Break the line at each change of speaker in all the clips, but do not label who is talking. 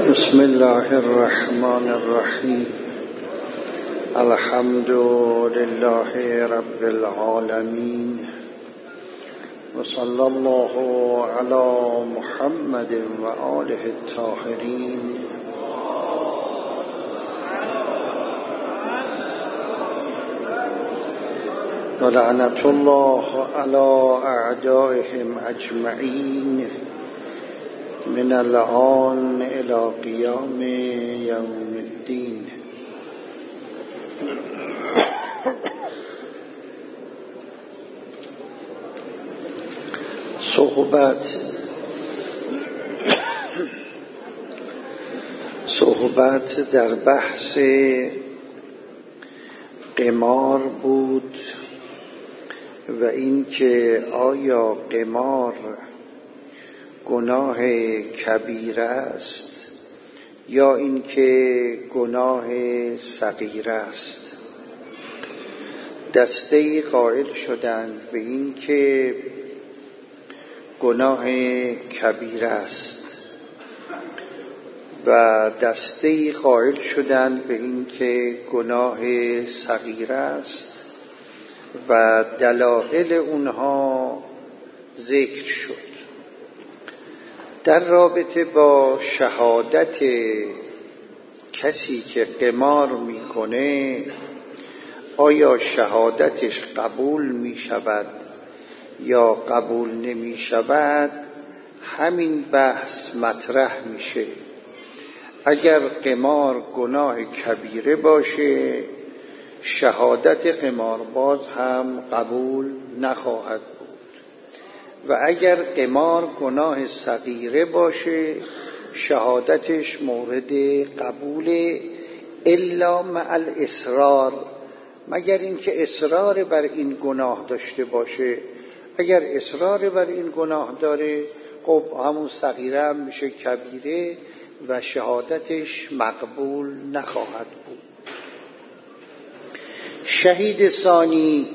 بسم الله الرحمن الرحیم. الحمد لله رب العالمین و صلی الله علی محمد و آله الطاهرین. و لعنة الله علی اعدائهم اجمعین من الآن الى قیام یوم الدین. صحبت در بحث قمار بود و اینکه آیا قمار گناه کبیر است یا اینکه گناه صغیر است. دسته قائل شدند به اینکه گناه کبیر است و دسته قائل شدند به اینکه گناه صغیر است و دلایل اونها ذکر شد. در رابطه با شهادت کسی که قمار میکنه، آیا شهادتش قبول میشود یا قبول نمیشود، همین بحث مطرح میشه. اگر قمار گناه کبیره باشه، شهادت قمارباز هم قبول نخواهد بود و اگر قمار گناه صغیره باشه، شهادتش مورد قبول الا مع الاصرار، مگر اینکه اصرار بر این گناه داشته باشه. اگر اصرار بر این گناه داره، خب همون صغیره هم میشه کبیره و شهادتش مقبول نخواهد بود. شهید ثانی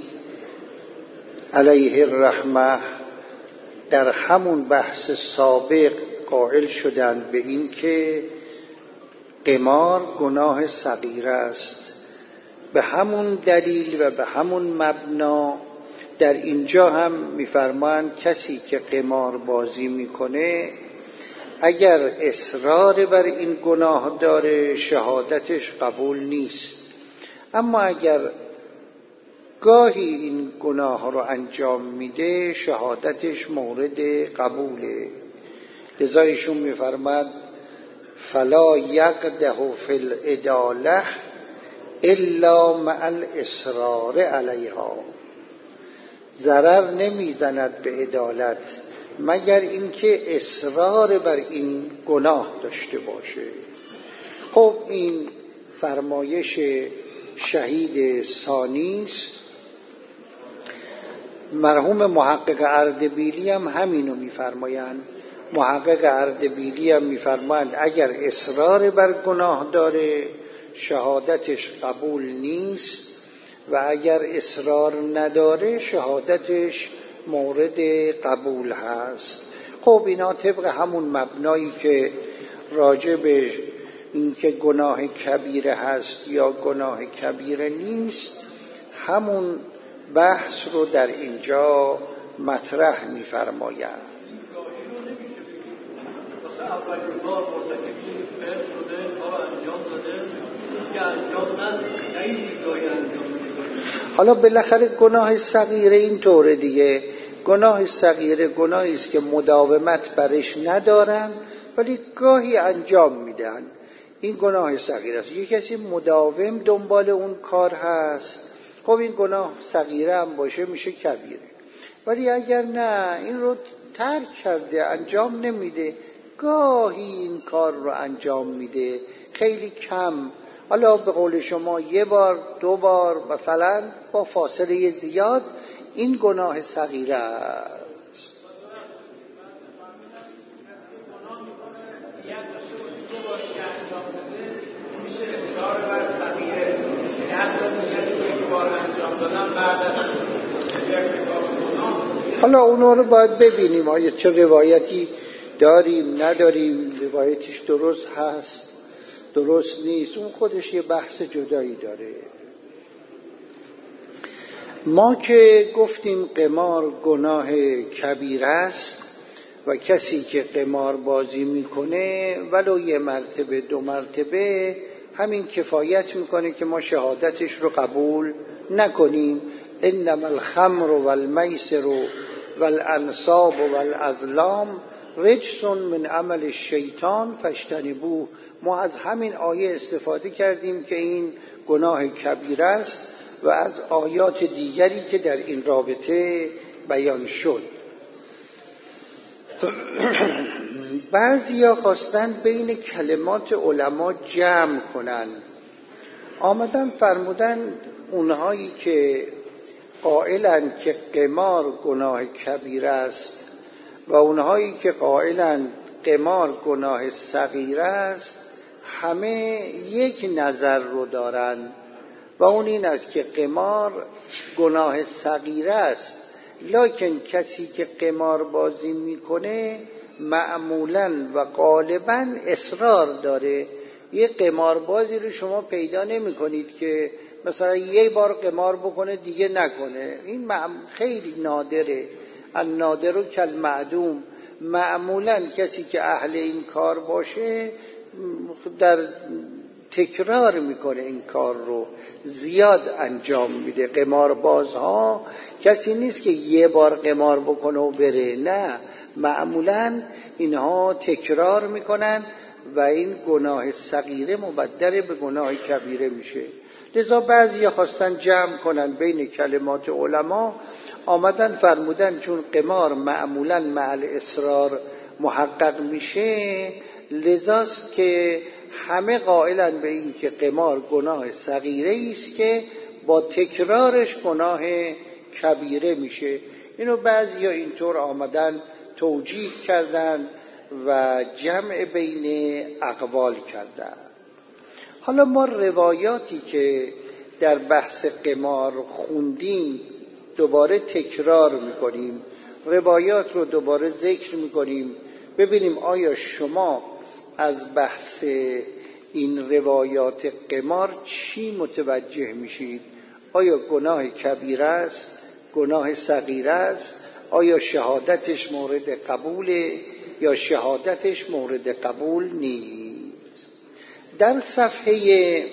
علیه الرحمه در همون بحث سابق قائل شدند به این که قمار گناه صغیر است. به همون دلیل و به همون مبنا در اینجا هم می‌فرمایند کسی که قمار بازی میکنه، اگر اصرار بر این گناه داره، شهادتش قبول نیست. اما اگر گاهی این گناه رو انجام میده، شهادتش مورد قبوله. لذا ایشون میفرماد فلا یقدح فی العداله الا مع الاصرار علیها، ضرر نمیزند به عدالت مگر اینکه اصرار بر این گناه داشته باشه. خب این فرمایش شهید ثانی است. مرحوم محقق اردبیلی هم همینو میفرمایند. محقق اردبیلی هم میفرمایند اگر اصرار بر گناه داره، شهادتش قبول نیست و اگر اصرار نداره، شهادتش مورد قبول هست. خب اینا طبق همون مبنایی که راجع به این که گناه کبیره هست یا گناه کبیره نیست، همون بحث رو در اینجا مطرح می‌فرمایند. حالا بالاخره گناه صغیره این طوره دیگه. گناه صغیره گناهی است که مداومت برش ندارن ولی گاهی انجام میدن. این گناه صغیره است. یک کسی مداوم دنبال اون کار هست، خب این گناه صغیره هم باشه میشه کبیره. ولی اگر نه، این رو ترک کرده، انجام نمیده، گاهی این کار رو انجام میده، خیلی کم، حالا به قول شما یه بار دو بار مثلا با فاصله زیاد، این گناه صغیره است. حالا اونا رو باید ببینیم آیا چه روایتی داریم نداریم، روایتش درست هست درست نیست، اون خودش یه بحث جدایی داره. ما که گفتیم قمار گناه کبیر است و کسی که قمار بازی میکنه ولو یه مرتبه 2 مرتبه همین کفایت میکنه که ما شهادتش رو قبول نکنیم. انما الخمر والمیسر والانصاب والازلام رجس من عمل الشیطان فاجتنبوه. ما از همین آیه استفاده کردیم که این گناه کبیر است و از آیات دیگری که در این رابطه بیان شد. بعضیا خواستن بین کلمات علما جمع کنن، آمدن فرمودن اونهایی که قائلن که قمار گناه کبیر است و اونهایی که قائلن قمار گناه صغیر است همه یک نظر رو دارن و اون این است که قمار گناه صغیر است، لکن کسی که قمار بازی میکنه معمولاً و غالباً اصرار داره. یه قمار بازی رو شما پیدا نمی کنید که مثلا یه بار قمار بکنه دیگه نکنه، این خیلی نادره، النادر کالمعدوم. معمولاً کسی که اهل این کار باشه در تکرار میکنه، این کار رو زیاد انجام میده. قماربازها کسی نیست که یه بار قمار بکنه و بره، نه، معمولاً اینها تکرار میکنن و این گناه صغیره مبدل به گناه کبیره میشه. لذا بعضی خواستن جمع کنن بین کلمات علما، آمدن فرمودن چون قمار معمولاً مع الاصرار محقق میشه، لذاست که همه قائلن به این که قمار گناه صغیره است که با تکرارش گناه کبیره میشه. اینو بعضیا اینطور آمدن توجیه کردن و جمع بین اقوال کردن. حالا ما روایاتی که در بحث قمار خوندیم دوباره تکرار میکنیم، روایات رو دوباره ذکر میکنیم، ببینیم آیا شما از بحث این روایات قمار چی متوجه میشید؟ آیا گناه کبیره است؟ گناه صغیره است؟ آیا شهادتش مورد قبوله یا شهادتش مورد قبول نیست؟ در صفحه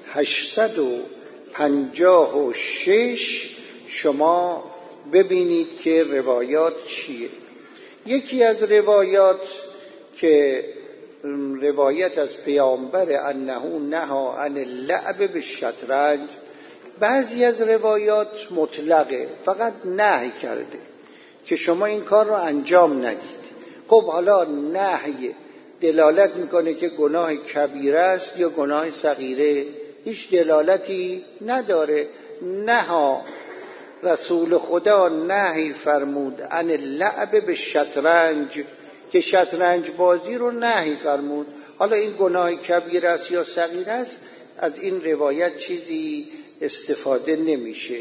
856 شما ببینید که روایات چیه. یکی از روایات که روایت از پیامبر انه نهی عن اللعب بالشطرنج، بعضی از روایات مطلقه، فقط نهی کرده که شما این کار رو انجام ندید. خب حالا نهی دلالت میکنه که گناه کبیره است یا گناه صغیره؟ هیچ دلالتی نداره. نهی رسول خدا نهی فرمود عن اللعب بالشطرنج، که شطرنج بازی رو نهی فرمود. حالا این گناه کبیره است یا صغیره است، از این روایت چیزی استفاده نمیشه.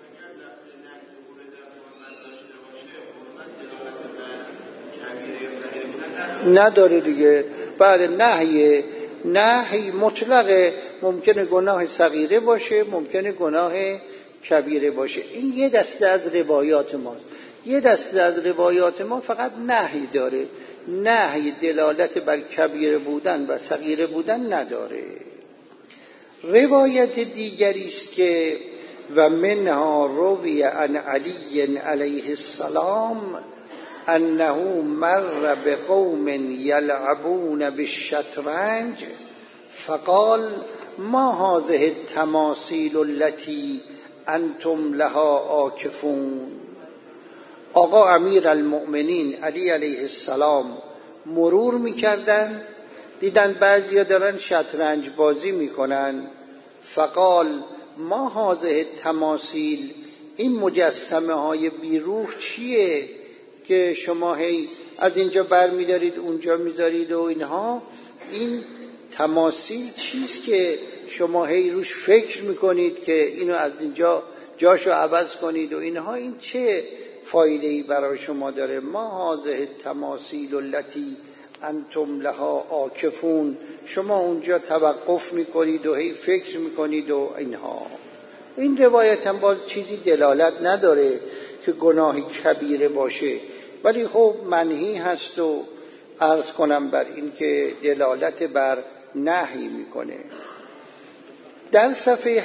نداره دیگه. بعد نهی مطلقه، ممکنه گناه صغیره باشه، ممکنه گناه کبیره باشه. این یه دسته از روایات ماست. یه دسته از روایات ما فقط نهی داره، نهی دلالت بر کبیره بودن و صغیره بودن نداره. روایت دیگری است که و منها روی عن علی علیه السلام انه مر بقوم یلعبون بالشطرنج فقال ما هذه التماثیل التي انتم لها عاکفون. آقا امیر المؤمنین علی علیه السلام مرور میکردن، دیدن بعضیا دارن شطرنج بازی میکنن. فقال ما هذه التماثیل، این مجسمه های بیروح چیه که شما هی از اینجا بر میدارید اونجا میذارید و اینها؟ این تماثیل چیست که شما هی روش فکر میکنید که اینو از اینجا جاشو عوض کنید و اینها؟ این چه فایده‌ای برای شما داره. ما هذه التماثیل التي انتم لها عاکفون، شما اونجا توقف میکنید و هی فکر میکنید و اینها. این روایت هم باز چیزی دلالت نداره که گناهی کبیره باشه، ولی خب منهی هست و عرض کنم بر این که دلالت بر نهی میکنه. در صفحه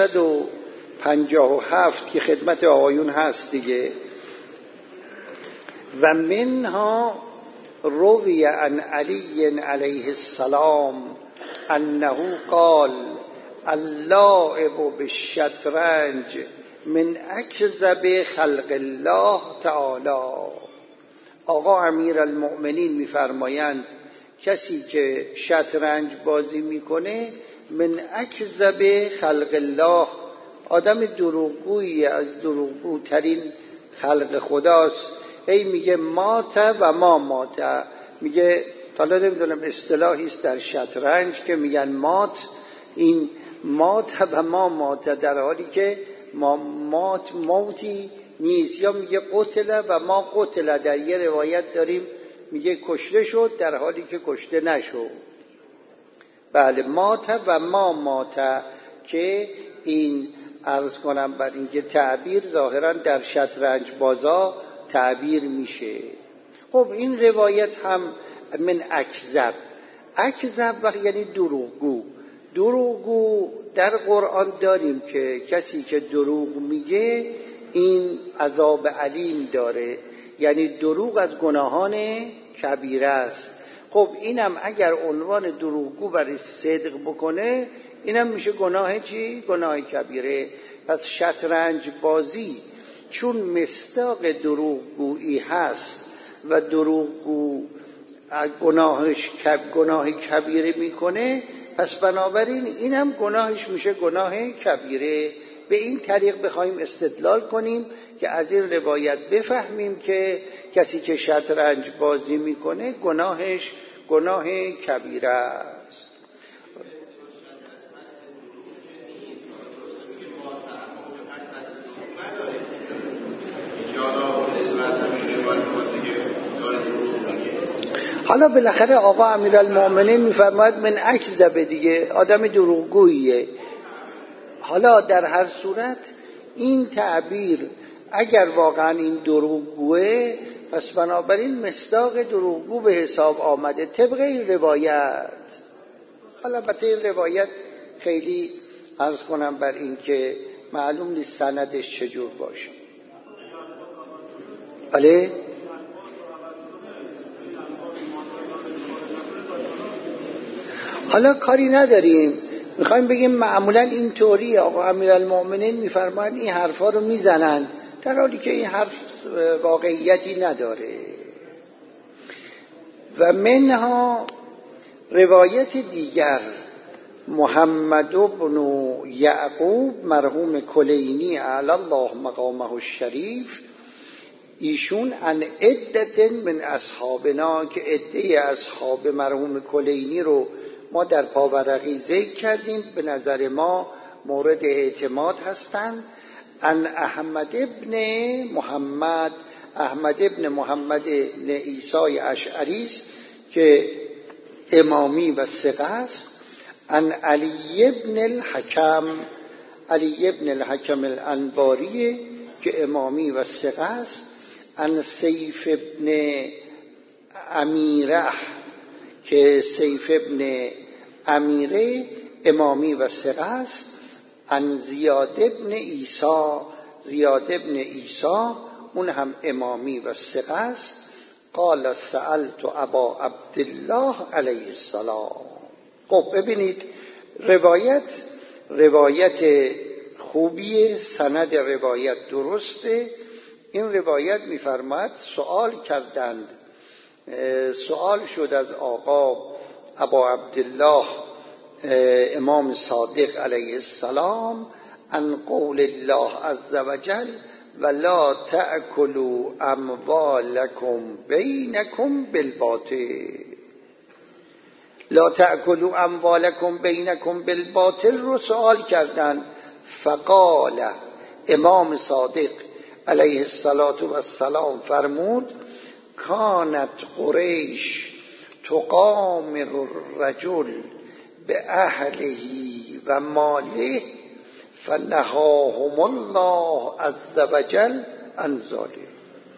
857 که خدمت آقایون هست دیگه، و منها روی عن علی علیه السلام انه قال اللاعب بالشطرنج من اکذب خلق الله تعالی. آقا امیرالمؤمنین میفرمایند کسی که شطرنج بازی میکنه من اکذب خلق الله، آدم دروغگویی از دروغگوترین خلق خداست. هی میگه مات و ما مات، میگه حالا نمیدونم اصطلاحی است در شطرنج که میگن مات، این مات و ما مات، در حالی که موتی نیست. یا میگه قتل و ما قتل، در یه روایت داریم میگه کشته شد در حالی که کشته نشد. بله مات و ما مات، که این عرض کنم بر این که تعبیر ظاهرا در شطرنج بازا تعبیر میشه. خب این روایت هم من اکذب، اکذب وقت یعنی دروغگو. دروغگو در قرآن داریم که کسی که دروغ میگه این عذاب علیم داره، یعنی دروغ از گناهان کبیره است. خب اینم اگر عنوان دروغگو برای صدق بکنه اینم میشه گناه چی؟ گناه کبیره. پس شطرنج بازی چون مصداق دروغگویی هست و دروغگو گناه کبیره میکنه، پس بنابراین اینم گناهش میشه گناه کبیره. به این طریق بخوایم استدلال کنیم که از این روایت بفهمیم که کسی که شطرنج بازی میکنه گناهش گناه کبیره است. حالا بالاخره آقا امیرالمؤمنین میفرماید من اکذب، دیگه آدم دروغگوییه. حالا در هر صورت این تعبیر اگر واقعا این دروغگوه، پس بنابراین مصداق دروغگو به حساب آمده طبق این روایت. حالا البته این روایت خیلی عرض کنم بر این که معلوم نیست سندش چجور باشه. بله حالا کاری نداریم، میخوایم بگیم معمولا این طوری آقا امیرالمؤمنین میفرمایند این حرفا رو میزنن در حالی که این حرف واقعیتی نداره. و منها روایت دیگر محمد بن یعقوب مرحوم کلینی علی الله مقامه الشریف، ایشون ان عدة من اصحابنا، که عده اصحاب مرحوم کلینی رو ما در پاورقی ذکر کردیم، به نظر ما مورد اعتماد هستند. ان احمد ابن محمد ابن عیسی اشعری که امامی و ثقه است. ان علی ابن الحکم الانباری که امامی و ثقه است. ان سیف ابن امیره که سیف ابن امیره امامی و ثقه است. ان زیاد ابن عیسی اون هم امامی و ثقه است. قال سألت ابا عبدالله علیه السلام. خب ببینید روایت خوبیه، سند روایت درسته. این روایت میفرماید سوال شد از آقا ابا عبدالله امام صادق علیه السلام عن قول الله عز وجل ولا تأکلوا اموالکم بینکم بالباطل. لا تأکلوا اموالکم بینکم بالباطل رو سوال کردن. فقال امام صادق علیه السلام فرمود کانت قریش تقامر الرجل به اهله و ماله فنهاهم الله عز وجل عن ذلک.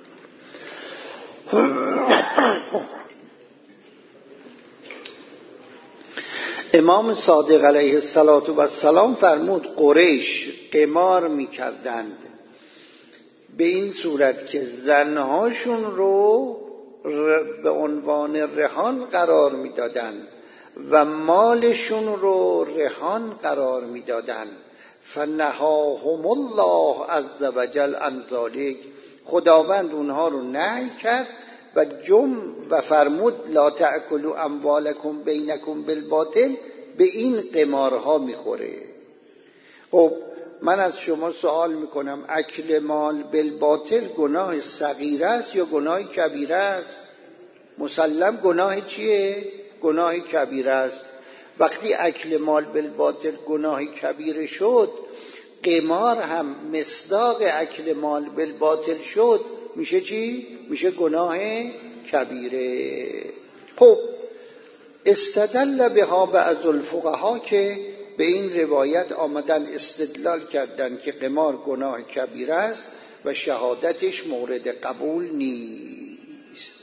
امام صادق علیه السلام فرمود قریش قمار میکردند به این صورت که زنهاشون رو به عنوان رهان قرار میدادند و مالشون رو رهان قرار میدادند. فنهاهم الله عز وجل عن ذلک، خداوند اونها رو نهی کرد و فرمود لا تأکلوا اموالکم بینکم بالباطل، به این قمارها میخوره. خب من از شما سوال میکنم اکل مال بالباطل گناه صغیره است یا گناه کبیره است؟ مسلم گناه چیه؟ گناه کبیره است. وقتی اکل مال بالباطل گناه کبیره شد، قمار هم مصداق اکل مال بالباطل شد، میشه چی؟ میشه گناه کبیره. خب استدل بها بعض الفقها که به این روایت آمدن استدلال کردند که قمار گناه کبیره است و شهادتش مورد قبول نیست.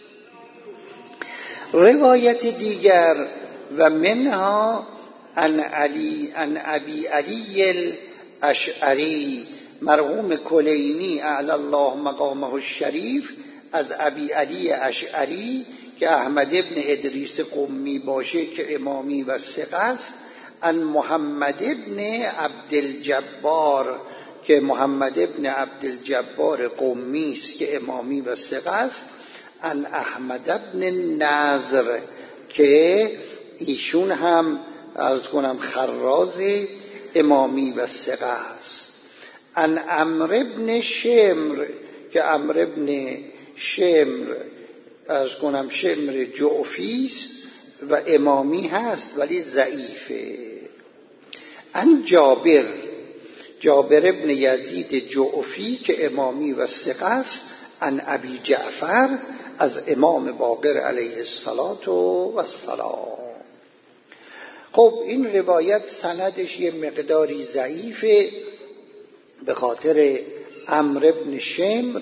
روایت دیگر و منها عن ابی علی الاشعری مرحوم کلینی اعلی الله مقامه الشریف، از ابی علی اشعری که احمد ابن ادریس قمی باشه که امامی و ثقه است، عن محمد ابن عبدالجبار که محمد ابن عبدالجبار قمی است که امامی و ثقه است، عن احمد ابن نضر که ایشون هم عرض کنم خراز امامی و ثقه است، عن عمرو ابن شمر که عمرو ابن شمر عرض کنم شمر جعفی است و امامی هست ولی ضعیفه، عن جابر ابن یزید جعفی که امامی و ثقه است، عن ابی جعفر از امام باقر علیه السلام. خب این روایت سندش یه مقداری ضعیفه به خاطر عمرو ابن شمر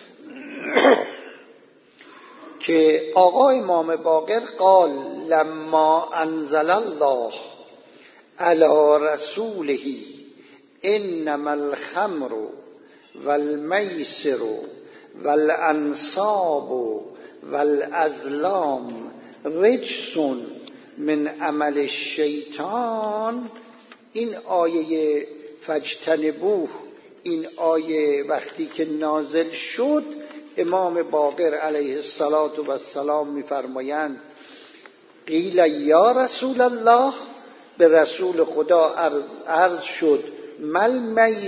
که آقا امام باقر قال لما انزل الله علی رسوله انما الخمر والمیسر والانصاب والازلام رجس من عمل الشیطان، این آیه فاجتنبوه، این آیه وقتی که نازل شد امام باقر علیه السلام میفرمایند قیل یا رسول الله، به رسول خدا عرض شد مل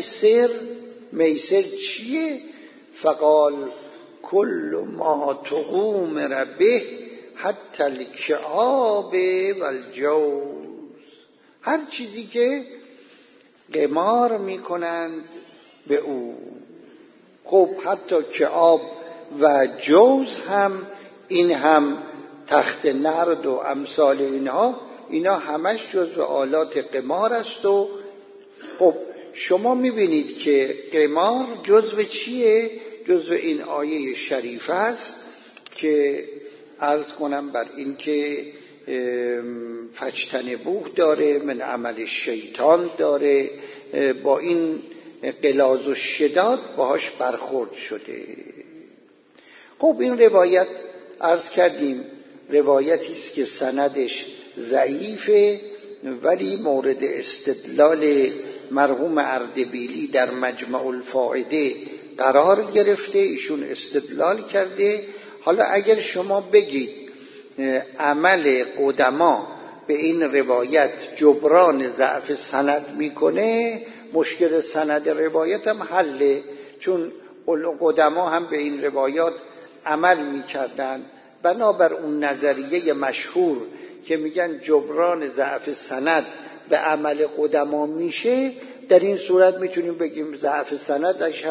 میسر چیه؟ فقال کل ما تقوم به حتی الکعاب والجوز، هر چیزی که قمار میکنند به او. خب حتی کعاب و جوز هم، این هم تخت نرد و امثال اینا همش جزو آلات قمار است. و خب شما میبینید که قمار جزو چیه؟ جزو این آیه شریف است که عرض کنم بر این که فاجتنبوه داره، من عمل شیطان داره، با این غلاظ و شداد باهاش برخورد شده. خب این روایت عرض کردیم روایتی است که سندش ضعیفه ولی مورد استدلال مرحوم اردبیلی در مجمع الفائده قرار گرفته، ایشون استدلال کرده. حالا اگر شما بگید عمل قدما به این روایت جبران ضعف سند میکنه، مشکل سند روایت هم حله، چون قدما هم به این روایات عمل میکردن. بنابر اون نظریه مشهور که میگن جبران ضعف سند به عمل قدما میشه، در این صورت میتونیم بگیم ضعف سندش هم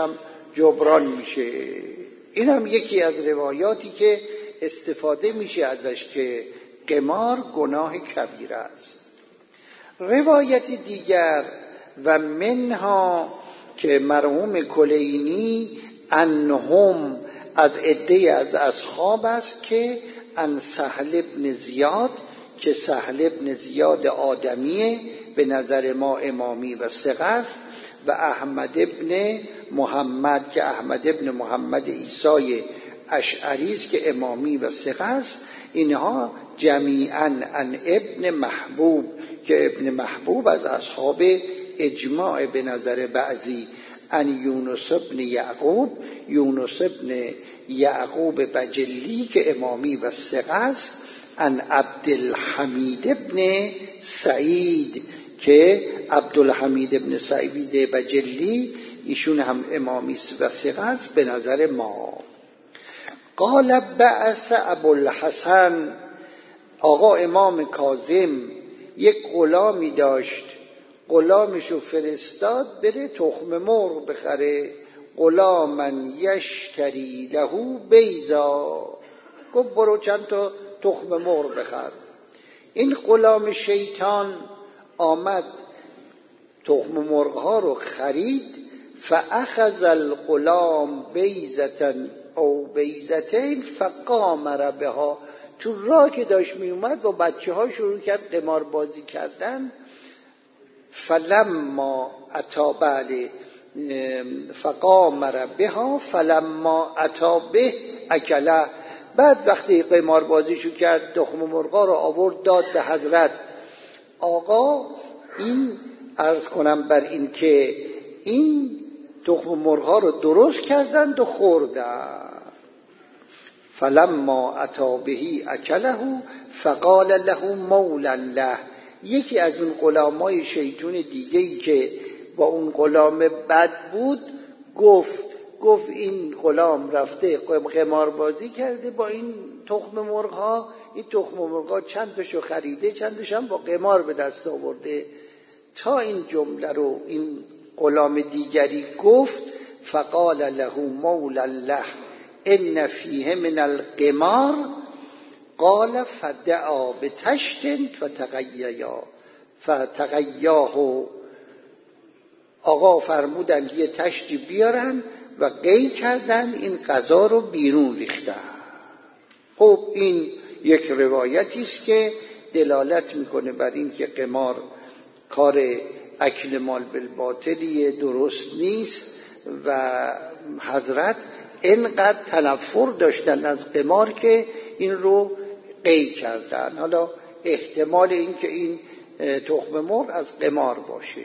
جبران میشه. این هم یکی از روایاتی که استفاده میشه ازش که قمار گناه کبیره است. روایت دیگر و منها که مرحوم کلینی انهم از عده از اصحاب است که ان سهل ابن زیاد که سهل ابن زیاد آدمیه به نظر ما امامی و ثقه است و احمد ابن محمد که احمد ابن محمد عیسی اشعری است که امامی و ثقه است. اینها جمیعاً ان ابن محبوب که ابن محبوب از اصحاب اجماع به نظر بعضی، ان یونس ابن یعقوب یونس ابن یعقوب بجلی که امامی و ثقه است، ان عبدالحمید ابن سعید که عبدالحمید ابن سعید بجلی ایشون هم امامی و ثقه است به نظر ما. قال بعث ابوالحسن، آقا امام کاظم یک غلامی داشت، غلامشو فرستاد بره تخم مرغ بخره. غلامن یشتری له بیضا، گفت برو چند تا تخم مرغ بخر. این غلام شیطان آمد تخم مرغ ها رو خرید. فاخذ الغلام بیضة او بیضتین فقام بها، تو راه که داشت می اومد با بچه ها شروع کرد قمار بازی کردن. فلما اتی بله فقام بها فلما اتی به اکله، بعد وقتی قمار بازیشو کرد تخم مرغا رو آورد داد به حضرت. آقا این عرض کنم بر این که این تخم مرغا رو درست کردند و خوردن. فلما اتی بهی اکله فقال له مولا له، یکی از اون غلامای شیطون دیگه‌ای که با اون غلام بد بود گفت این غلام رفته قمار بازی کرده با این تخم مرغ‌ها، این تخم مرغ‌ها چند تاشو خریده چند تاش هم با قمار به دست آورده. تا این جمله رو این غلام دیگری گفت فقال له مولا له ان فیه من القمار قال فدعا بتشت فتقیاه، آقا فرمودن یه تشتی بیارن و قی کردن این غذا رو بیرون ریختن. خب این یک روایتی است که دلالت میکنه بر این که قمار کار اکل مال بالباطلیه، درست نیست و حضرت اینقدر تنفر داشتن از قمار که این رو قی کردن. حالا احتمال این که این تخم مرغ از قمار باشه.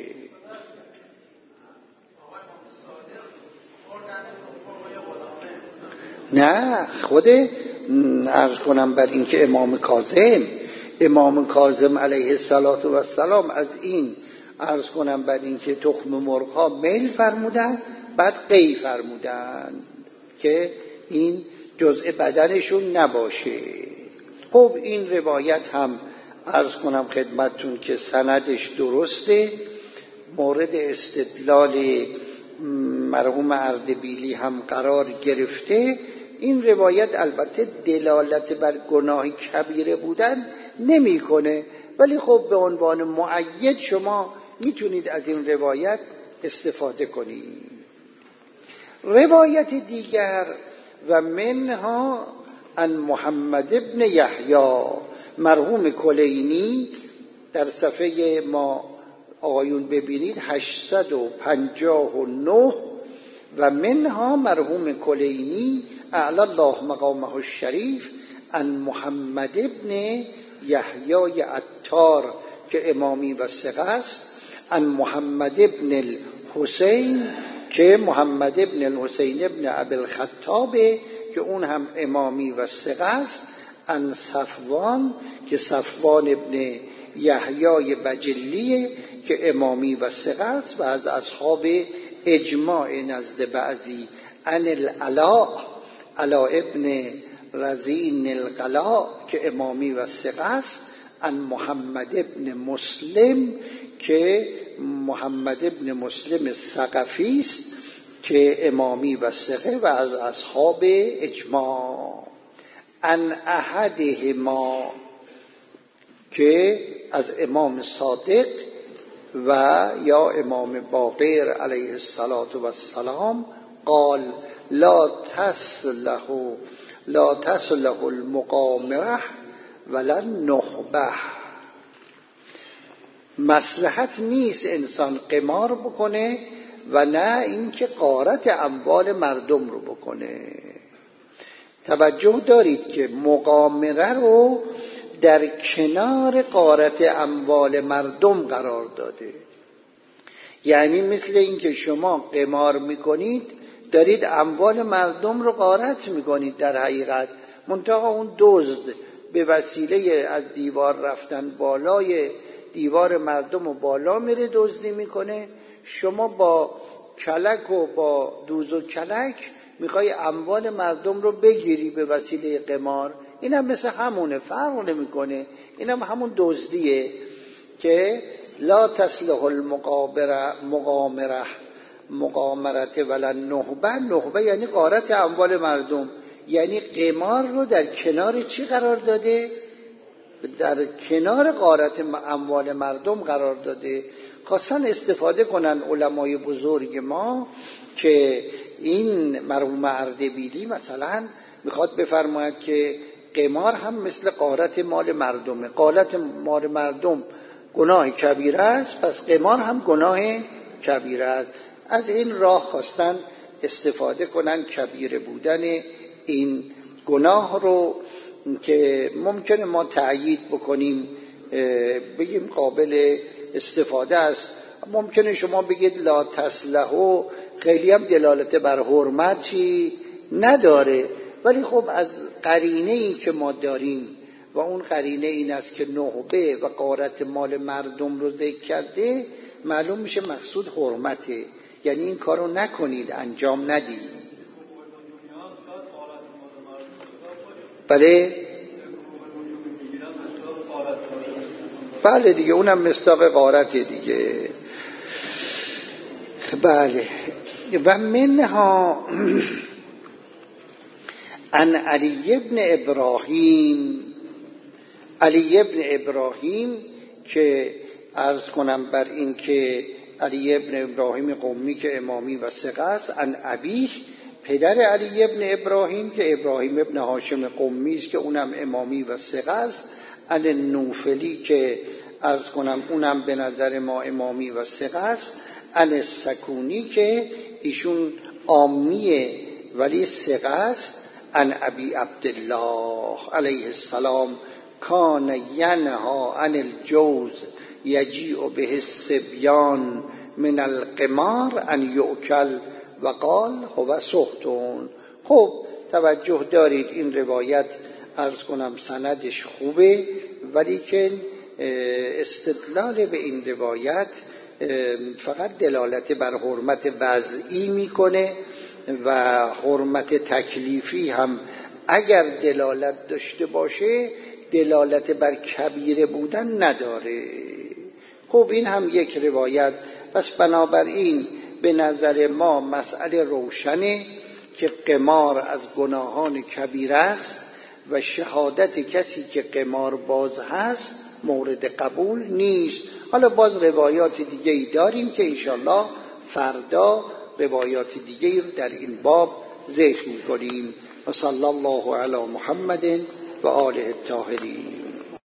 نه خود عرض کنم بر این که امام کاظم علیه السلام از این عرض کنم بر این که تخم مرغ ها میل فرمودن، بعد قی فرمودن که این جزء بدنشون نباشه. خب این روایت هم عرض کنم خدمتتون که سندش درسته، مورد استدلال مرحوم اردبیلی هم قرار گرفته. این روایت البته دلالت بر گناه کبیره بودن نمیکنه، ولی خب به عنوان مؤید شما میتونید از این روایت استفاده کنید. روایت دیگر و منها ان محمد ابن یحیی، مرحوم کلینی در صفحه ما آقایون ببینید 859 و منها مرحوم کلینی اعلی الله مقامه الشریف ان محمد ابن یحیی عطار که امامی و ثقه است، ان محمد ابن الحسین که محمد ابن الحسین ابن ابی الخطاب که اون هم امامی و ثقه است، ان صفوان که صفوان ابن یحیی بجلیه که امامی و ثقه است و از اصحاب اجماع نزد بعضی، ان العلاء ابن رزین القلاء که امامی و ثقه است، ان محمد ابن مسلم که محمد ابن مسلم ثقفی است که امامی و ثقه و از اصحاب اجماع. ان احدهما که از امام صادق و یا امام باقر علیه السلام قال لا تصلح المقامره ولا النخبه. مصلحت نیست انسان قمار بکنه و نه اینکه غارت اموال مردم رو بکنه. توجه دارید که مقامره رو در کنار غارت اموال مردم قرار داده. یعنی مثل اینکه شما قمار میکنید دارید اموال مردم رو غارت میکنید در حقیقت. منتها اون دزد به وسیله از دیوار رفتن بالای دیوار مردم و بالا میره دزدی میکنه، شما با کلک و با دوز و کلک میخوای اموال مردم رو بگیری به وسیله قمار. اینم مثل همونه، فرق نمیکنه. اینم همون دزدیه که لا تصلح مقامرت ولا نهبه یعنی غارت اموال مردم. یعنی قمار رو در کنار چی قرار داده؟ در کنار غارت اموال مردم قرار داده. خواستن استفاده کنن علمای بزرگ ما که این مرحوم اردبیلی مثلا میخواد بفرماید که قمار هم مثل غارت مال مردمه. غارت مال مردم گناه کبیره است، پس قمار هم گناه کبیره است. از این راه خواستن استفاده کنن کبیره بودن این گناه رو که ممکنه ما تأیید بکنیم بگیم قابل استفاده است. ممکنه شما بگید لا تصلحو خیلی هم دلالت بر حرمتی نداره، ولی خب از قرینه این که ما داریم و اون قرینه این است که نهبه و غارت مال مردم رو ذکر کرده، معلوم میشه مقصود حرمته. یعنی این کارو نکنید، انجام ندید. بله دیگه اونم مصداق غارت دیگه. بله. و منها ان علی ابن ابراهیم که عرض کنم بر این که علی ابن ابراهیم قمی که امامی و ثقه است، ان ابیه پدر علی ابن ابراهیم که ابراهیم ابن هاشم قمی است که اونم امامی و ثقه است، ان نوفلی که عرض کنم اونم به نظر ما امامی و ثقه است، ان سکونی که ایشون عامیه ولی ثقه است، ان ابی عبدالله علیه السلام کان ینها عن الجوز یجیء به الصبیان من القمار ان یؤکل و قال هو سحتون. خب توجه دارید این روایت عرض کنم سندش خوبه، ولی که استدلال به این روایت فقط دلالت بر حرمت وضعی میکنه و حرمت تکلیفی هم اگر دلالت داشته باشه دلالت بر کبیره بودن نداره. خب این هم یک روایت. پس بنابراین به نظر ما مسئله روشنه که قمار از گناهان کبیره است و شهادت کسی که قمار باز هست مورد قبول نیست. حالا باز روایات دیگه ای داریم که انشالله فردا روایات دیگه ای رو در این باب ذکر می‌کنیم. و صلی الله علی محمد و آله الطاهرین.